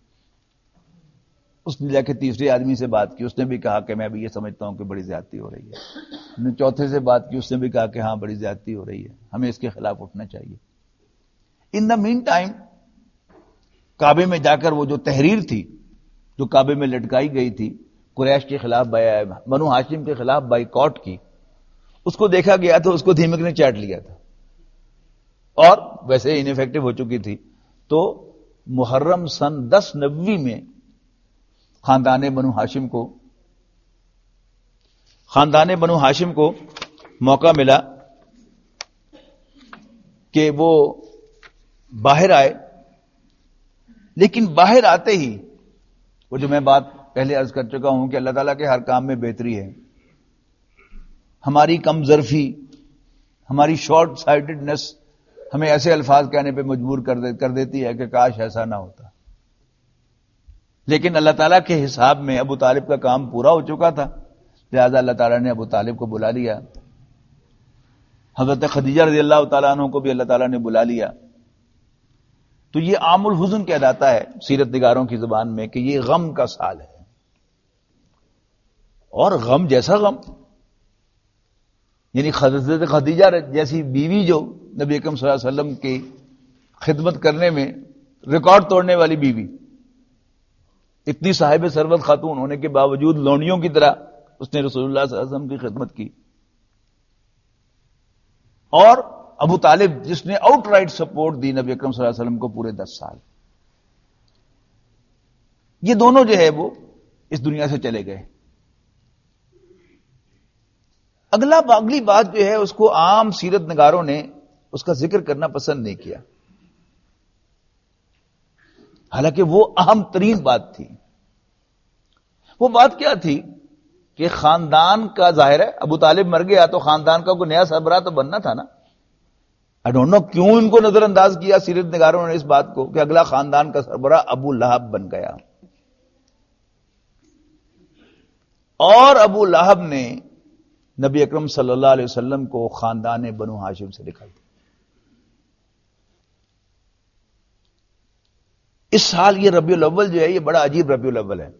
اس نے جا کے تیسرے آدمی سے بات کی، اس نے بھی کہا کہ میں بھی یہ سمجھتا ہوں کہ بڑی زیادتی ہو رہی ہے. انہوں نے چوتھے سے بات کی، اس نے بھی کہا کہ ہاں بڑی زیادتی ہو رہی ہے، ہمیں اس کے خلاف اٹھنا چاہیے. ان دا مین ٹائم کعبے میں جا کر وہ جو تحریر تھی جو کعبے میں لٹکائی گئی تھی قریش کے خلاف، بنو ہاشم کے خلاف بائیکاٹ کی، اس کو دیکھا گیا تو اس کو دیمک نے چاٹ لیا تھا اور ویسے انیفیکٹو ہو چکی تھی. تو محرم سن 10 نبوی میں خاندان بنو ہاشم کو موقع ملا کہ وہ باہر آئے. لیکن باہر آتے ہی وہ جو میں بات پہلے عرض کر چکا ہوں کہ اللہ تعالیٰ کے ہر کام میں بہتری ہے، ہماری کم ظرفی، ہماری شارٹ سائٹڈنس ہمیں ایسے الفاظ کہنے پہ مجبور کر دیتی ہے کہ کاش ایسا نہ ہوتا. لیکن اللہ تعالیٰ کے حساب میں ابو طالب کا کام پورا ہو چکا تھا، لہذا اللہ تعالیٰ نے ابو طالب کو بلا لیا. حضرت خدیجہ رضی اللہ تعالیٰ عنہ کو بھی اللہ تعالیٰ نے بلا لیا. تو یہ عام الحزن کہلاتا ہے سیرت نگاروں کی زبان میں کہ یہ غم کا سال ہے. اور غم جیسا غم، یعنی حضرت خدیجہ جیسی بیوی جو نبی اکرم صلی اللہ علیہ وسلم کی خدمت کرنے میں ریکارڈ توڑنے والی بیوی، اتنی صاحب ثروت خاتون ہونے کے باوجود لونڈیوں کی طرح اس نے رسول اللہ صلی اللہ علیہ وسلم کی خدمت کی. اور ابو طالب جس نے آؤٹ رائٹ سپورٹ دی نبی اکرم صلی اللہ علیہ وسلم کو پورے 10 سال. یہ دونوں جو ہے وہ اس دنیا سے چلے گئے. اگلی بات جو ہے اس کو عام سیرت نگاروں نے اس کا ذکر کرنا پسند نہیں کیا، حالانکہ وہ اہم ترین بات تھی. وہ بات کیا تھی کہ خاندان کا، ظاہر ہے ابو طالب مر گیا تو خاندان کا کوئی نیا سربراہ تو بننا تھا نا. آئی ڈونٹ نو کیوں ان کو نظر انداز کیا سیرت نگاروں نے اس بات کو کہ اگلا خاندان کا سربراہ ابو لہب بن گیا. اور ابو لہب نے نبی اکرم صلی اللہ علیہ وسلم کو خاندان بنو ہاشم سے نکال دیا. اس سال یہ ربیع الاول جو ہے یہ بڑا عجیب ربیع الاول ہے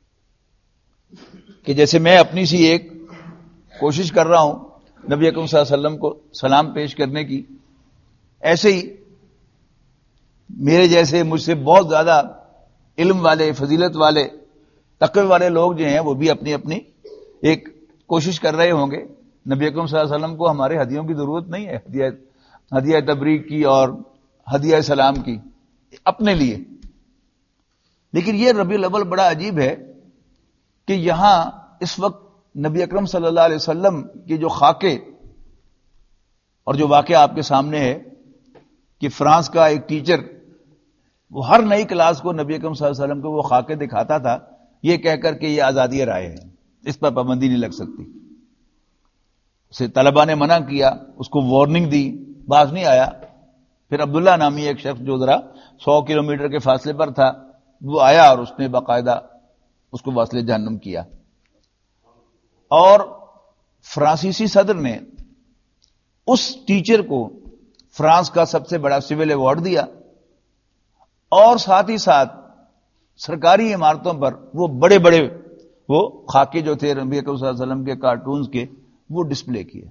کہ جیسے میں اپنی سی ایک کوشش کر رہا ہوں نبی اکرم صلی اللہ علیہ وسلم کو سلام پیش کرنے کی، ایسے ہی میرے جیسے مجھ سے بہت زیادہ علم والے، فضیلت والے، تقوی والے لوگ جو ہیں وہ بھی اپنی اپنی ایک کوشش کر رہے ہوں گے. نبی اکرم صلی اللہ علیہ وسلم کو ہمارے ہدیوں کی ضرورت نہیں ہے، ہدیہ تبریک کی اور ہدیہ سلام کی اپنے لیے. لیکن یہ ربیع الاول بڑا عجیب ہے کہ یہاں اس وقت نبی اکرم صلی اللہ علیہ وسلم کی جو خاکے اور جو واقعہ آپ کے سامنے ہے کہ فرانس کا ایک ٹیچر وہ ہر نئی کلاس کو نبی اکرم صلی اللہ علیہ وسلم کو وہ خاکے دکھاتا تھا یہ کہہ کر کہ یہ آزادی رائے ہے، اس پر پابندی نہیں لگ سکتی. اسے طلبہ نے منع کیا، اس کو وارننگ دی، باز نہیں آیا. پھر عبداللہ نامی ایک شخص جو ذرا 100 کلومیٹر کے فاصلے پر تھا وہ آیا اور اس نے باقاعدہ اس کو واصل جہنم کیا. اور فرانسیسی صدر نے اس ٹیچر کو فرانس کا سب سے بڑا سول ایوارڈ دیا اور ساتھ ہی ساتھ سرکاری عمارتوں پر وہ بڑے بڑے وہ خاکے جو تھے نبی اکرم صلی اللہ علیہ وسلم کے کارٹونز کے وہ ڈسپلے کیے.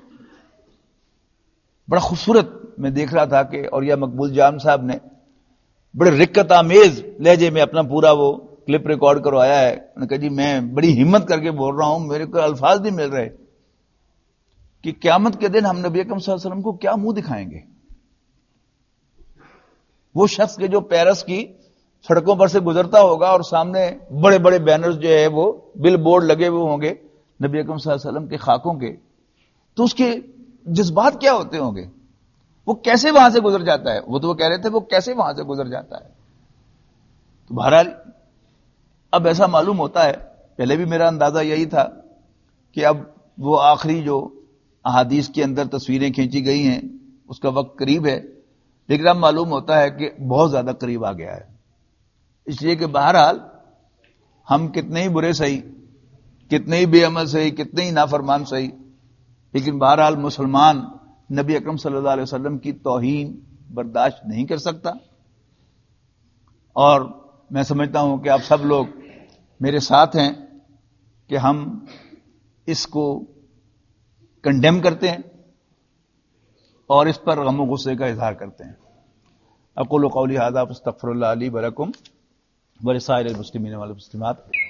بڑا خوبصورت میں دیکھ رہا تھا کہ اور یہ مقبول جام صاحب نے بڑے رکت آمیز لہجے میں اپنا پورا وہ کلپ ریکارڈ کروایا ہے. انہوں نے کہا جی میں بڑی ہمت کر کے بول رہا ہوں، میرے کو الفاظ نہیں مل رہے کہ قیامت کے دن ہم نبی اکرم صلی اللہ علیہ وسلم کو کیا منہ دکھائیں گے. وہ شخص کے جو پیرس کی سڑکوں پر سے گزرتا ہوگا اور سامنے بڑے بڑے بینرز جو ہے وہ بل بورڈ لگے ہوئے ہوں گے نبی اکرم صلی اللہ علیہ وسلم کے خاکوں کے، تو اس کے جذبات کیا ہوتے ہوں گے، وہ کیسے وہاں سے گزر جاتا ہے. وہ تو وہ کہہ رہے تھے وہ کیسے وہاں سے گزر جاتا ہے. تو بہرحال اب ایسا معلوم ہوتا ہے، پہلے بھی میرا اندازہ یہی تھا کہ اب وہ آخری جو احادیث کے اندر تصویریں کھینچی گئی ہیں اس کا وقت قریب ہے، لیکن اب معلوم ہوتا ہے کہ بہت زیادہ قریب آ گیا ہے. اس لیے کہ بہرحال ہم کتنے ہی برے صحیح، کتنے ہی بے عمل صحیح، کتنے ہی نافرمان صحیح، لیکن بہرحال مسلمان نبی اکرم صلی اللہ علیہ وسلم کی توہین برداشت نہیں کر سکتا. اور میں سمجھتا ہوں کہ آپ سب لوگ میرے ساتھ ہیں کہ ہم اس کو کنڈیم کرتے ہیں اور اس پر غم و غصے کا اظہار کرتے ہیں. اقول قولی ھذا واستغفر اللہ لی ولکم ولسائر المسلمین والمسلمات.